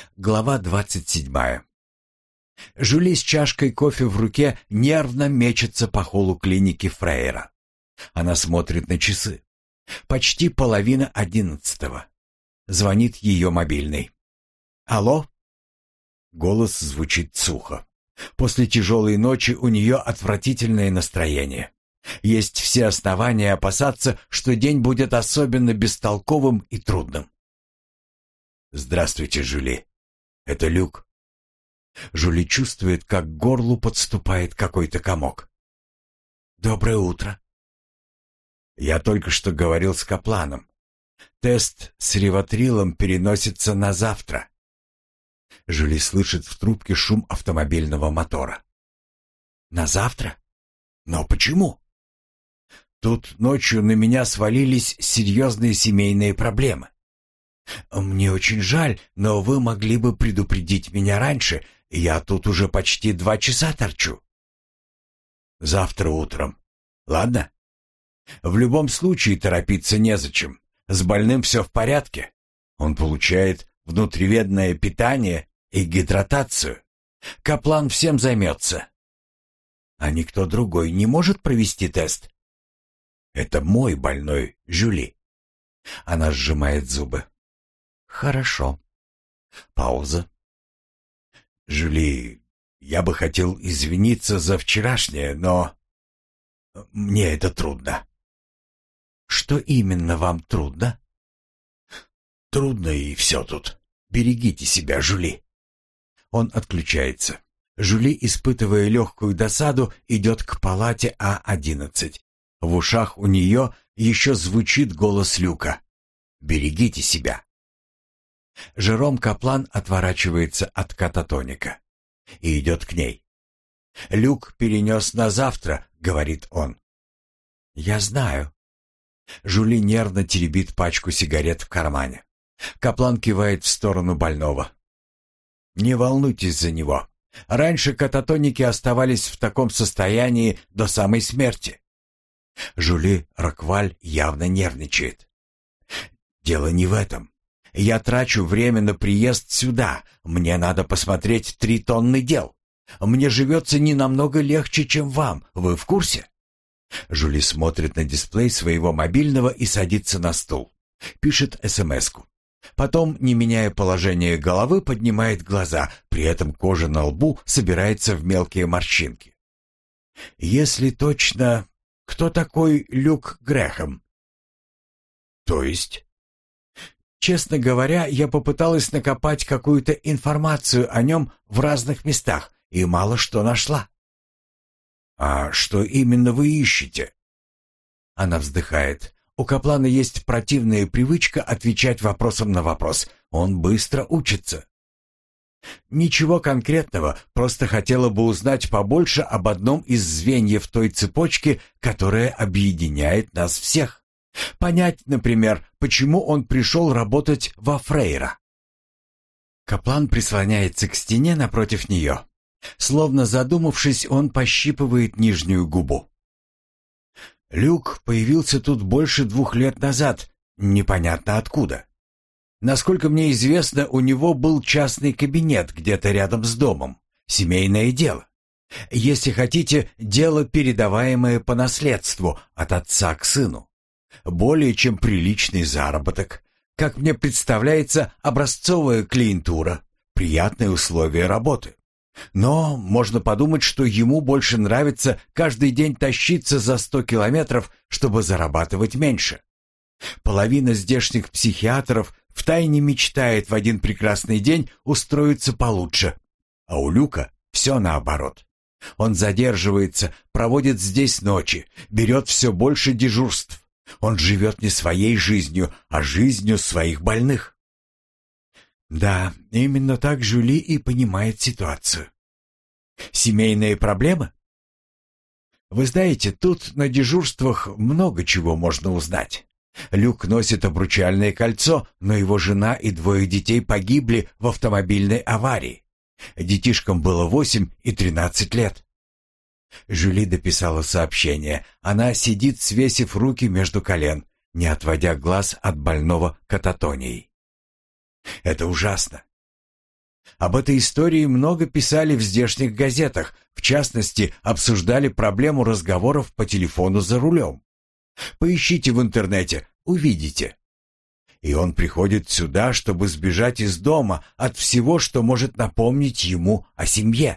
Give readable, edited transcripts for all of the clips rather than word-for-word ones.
Глава 27. Жюли с чашкой кофе в руке нервно мечется по холлу клиники Фрейра. Она смотрит на часы. Почти 10:30. Звонит ее мобильный. «Алло?» Голос звучит сухо. После тяжелой ночи у нее отвратительное настроение. Есть все основания опасаться, что день будет особенно бестолковым и трудным. «Здравствуйте, Жюли. Это Люк». Жюли чувствует, как к горлу подступает какой-то комок. «Доброе утро». «Я только что говорил с Капланом. Тест с риватрилом переносится на завтра». Жюли слышит в трубке шум автомобильного мотора. «На завтра? Но почему?» «Тут ночью на меня свалились серьезные семейные проблемы. Мне очень жаль, но вы могли бы предупредить меня раньше. Я тут уже почти 2 часа торчу». «Завтра утром. Ладно? В любом случае торопиться незачем. С больным все в порядке. Он получает внутривенное питание и гидратацию. Каплан всем займется». «А никто другой не может провести тест?» «Это мой больной, Жюли». Она сжимает зубы. «Хорошо». Пауза. «Жюли, я бы хотел извиниться за вчерашнее, но мне это трудно». «Что именно вам трудно?» «Трудно и все тут. Берегите себя, Жюли». Он отключается. Жюли, испытывая легкую досаду, идет к палате А11. В ушах у нее еще звучит голос Люка. «Берегите себя». Жером Каплан отворачивается от кататоника и идет к ней. «Люк перенес на завтра», — говорит он. «Я знаю». Жюли нервно теребит пачку сигарет в кармане. Каплан кивает в сторону больного. «Не волнуйтесь за него. Раньше кататоники оставались в таком состоянии до самой смерти». Жюли Рокваль явно нервничает. «Дело не в этом. Я трачу время на приезд сюда. Мне надо посмотреть 3 тонны дел. Мне живется не намного легче, чем вам. Вы в курсе?» Жюли смотрит на дисплей своего мобильного и садится на стул. Пишет СМС-ку. Потом, не меняя положение головы, поднимает глаза. При этом кожа на лбу собирается в мелкие морщинки. «Если точно, кто такой Люк Грэхэм?» «То есть?» «Честно говоря, я попыталась накопать какую-то информацию о нем в разных местах и мало что нашла». «А что именно вы ищете?» Она вздыхает. У Каплана есть противная привычка отвечать вопросом на вопрос. Он быстро учится. «Ничего конкретного, просто хотела бы узнать побольше об одном из звеньев той цепочки, которая объединяет нас всех. Понять, например, почему он пришел работать во Фрейра». Каплан прислоняется к стене напротив нее. Словно задумавшись, он пощипывает нижнюю губу. «Люк появился тут больше 2 лет назад, непонятно откуда. Насколько мне известно, у него был частный кабинет где-то рядом с домом. Семейное дело. Если хотите, дело, передаваемое по наследству от отца к сыну. Более чем приличный заработок. Как мне представляется, образцовая клиентура, приятные условия работы. Но можно подумать, что ему больше нравится каждый день тащиться за 100 километров, чтобы зарабатывать меньше. Половина здешних психиатров втайне мечтает в один прекрасный день устроиться получше. А у Люка все наоборот. Он задерживается, проводит здесь ночи, берет все больше дежурств. Он живет не своей жизнью, а жизнью своих больных. Да, именно так Жюли и понимает ситуацию. Семейные проблемы? Вы знаете, тут на дежурствах много чего можно узнать. Люк носит обручальное кольцо, но его жена и 2 детей погибли в автомобильной аварии. Детишкам было 8 и 13 лет. Жюли дописала сообщение. Она сидит, свесив руки между колен, не отводя глаз от больного кататонией. Это ужасно. Об этой истории много писали в здешних газетах, в частности, обсуждали проблему разговоров по телефону за рулем. Поищите в интернете, увидите. И он приходит сюда, чтобы сбежать из дома от всего, что может напомнить ему о семье.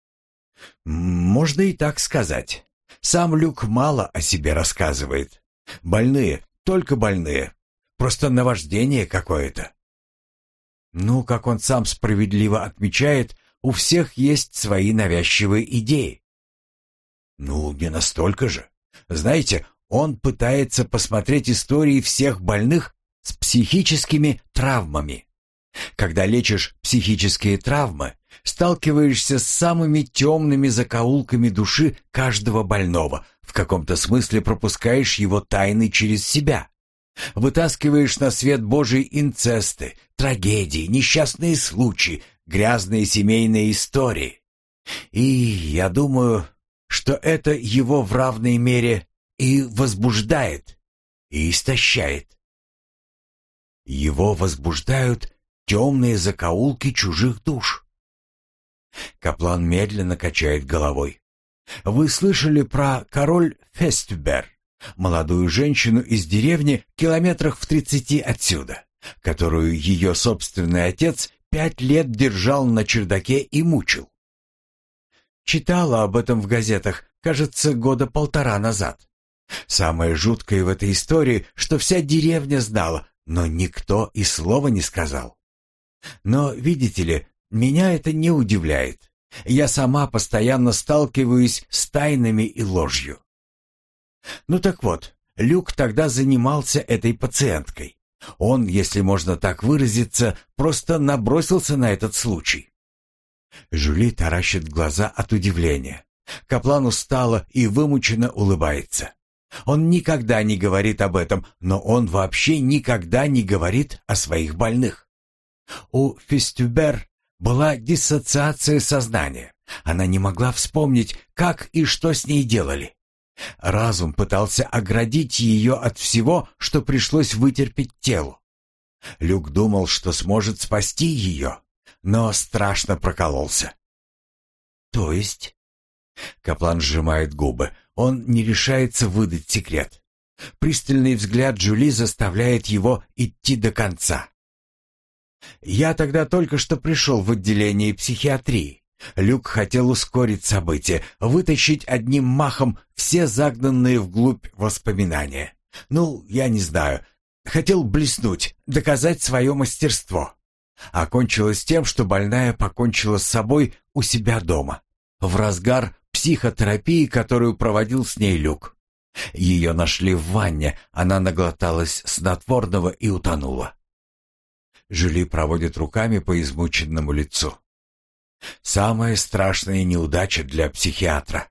Можно и так сказать. Сам Люк мало о себе рассказывает. Больные, только больные. Просто наваждение какое-то. Ну, как он сам справедливо отмечает, у всех есть свои навязчивые идеи. Ну, не настолько же. Знаете, он пытается посмотреть истории всех больных с психическими травмами. Когда лечишь психические травмы, сталкиваешься с самыми темными закоулками души каждого больного, в каком-то смысле пропускаешь его тайны через себя. Вытаскиваешь на свет Божий инцесты, трагедии, несчастные случаи, грязные семейные истории. И я думаю, что это его в равной мере и возбуждает, и истощает. Его возбуждают темные закоулки чужих душ. Каплан медленно качает головой. Вы слышали про король Фестюбер, молодую женщину из деревни километрах в 30 отсюда, которую ее собственный отец 5 лет держал на чердаке и мучил? Читала об этом в газетах, кажется, 1.5 года назад. Самое жуткое в этой истории, что вся деревня знала, но никто и слова не сказал. Но, видите ли, меня это не удивляет. Я сама постоянно сталкиваюсь с тайнами и ложью. Ну так вот, Люк тогда занимался этой пациенткой. Он, если можно так выразиться, просто набросился на этот случай. Жюли таращит глаза от удивления. Каплан устало и вымученно улыбается. Он никогда не говорит об этом, но он вообще никогда не говорит о своих больных. У Фестюбер была диссоциация сознания. Она не могла вспомнить, как и что с ней делали. Разум пытался оградить ее от всего, что пришлось вытерпеть телу. Люк думал, что сможет спасти ее, но страшно прокололся. То есть? Каплан сжимает губы. Он не решается выдать секрет. Пристальный взгляд Жюли заставляет его идти до конца. Я тогда только что пришел в отделение психиатрии. Люк хотел ускорить события, вытащить одним махом все загнанные вглубь воспоминания. Ну, я не знаю. Хотел блеснуть, доказать свое мастерство. Окончилось тем, что больная покончила с собой у себя дома, в разгар психотерапии, которую проводил с ней Люк. Ее нашли в ванне, она наглоталась снотворного и утонула. Жюли проводит руками по измученному лицу. Самая страшная неудача для психиатра.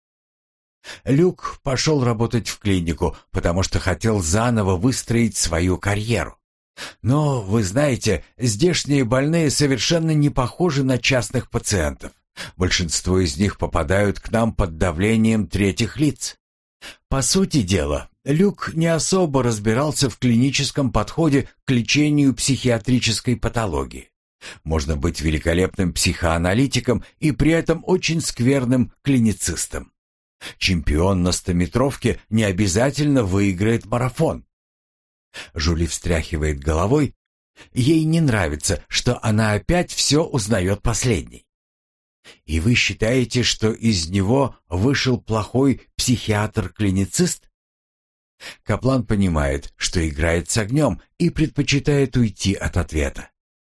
Люк пошел работать в клинику, потому что хотел заново выстроить свою карьеру. Но, вы знаете, здешние больные совершенно не похожи на частных пациентов. Большинство из них попадают к нам под давлением третьих лиц. По сути дела, Люк не особо разбирался в клиническом подходе к лечению психиатрической патологии. Можно быть великолепным психоаналитиком и при этом очень скверным клиницистом. Чемпион на 100-метровке не обязательно выиграет марафон. Жюли встряхивает головой. Ей не нравится, что она опять все узнает последней. И вы считаете, что из него вышел плохой психиатр-клиницист? Каплан понимает, что играет с огнем и предпочитает уйти от ответа.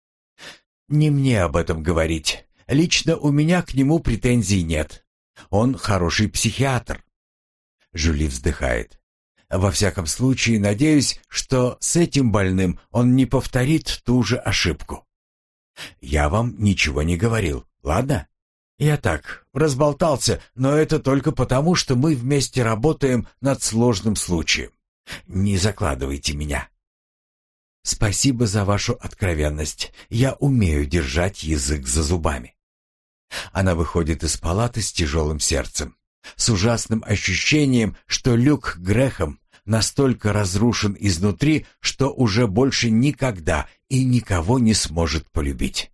Не мне об этом говорить. Лично у меня к нему претензий нет. Он хороший психиатр. Жюли вздыхает. Во всяком случае, надеюсь, что с этим больным он не повторит ту же ошибку. Я вам ничего не говорил, ладно? Я так, разболтался, но это только потому, что мы вместе работаем над сложным случаем. Не закладывайте меня. Спасибо за вашу откровенность. Я умею держать язык за зубами. Она выходит из палаты с тяжелым сердцем, с ужасным ощущением, что Люк Грэхэм настолько разрушен изнутри, что уже больше никогда и никого не сможет полюбить.